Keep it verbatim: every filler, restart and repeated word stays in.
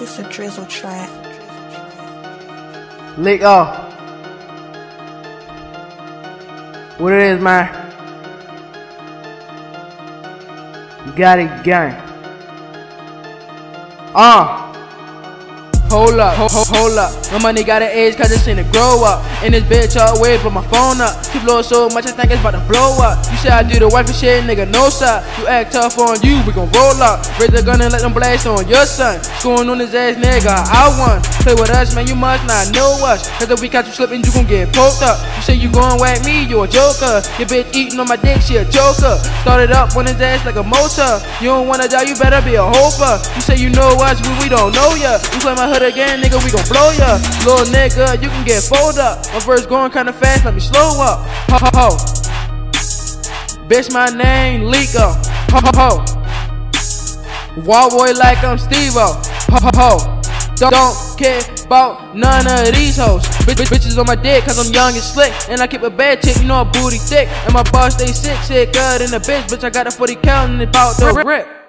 This a drizzle track. Lick off. What it is, man? Got it, gang. Uh. Hold up, ho ho hold up. My money got an age cause it's in to grow up. In this bitch always put my phone up. Keep blowing so much I think it's about to blow up. You say I do the wife and shit, nigga, no sir. You act tough on you, we gon' roll up. Raise the gun and let them blast on your son. Scoring on his ass, nigga, I won. Play with us, man, you must not know us. Cause if we catch you slipping, you gon' get poked up. You say you gon' whack me, you a joker. Your bitch eating on my dick, she a joker. Started up on his ass like a motor. You don't wanna die, you better be a hoper. You say you know us, but we don't know ya. You play my hood again, nigga, we gon' blow ya. Little nigga, you can get fold up. My verse going kinda fast, let me slow up. Ho ho ho. Bitch, my name Lico. Ho ho ho. Wall boy like I'm Steve-O. Ho ho ho. Don't care about none of these hoes. Bitch, bitches on my dick cause I'm young and slick. And I keep a bad chick, you know a booty thick. And my boss stay sick, sick, good in the bitch. Bitch, I got a forty count and it bout to rip.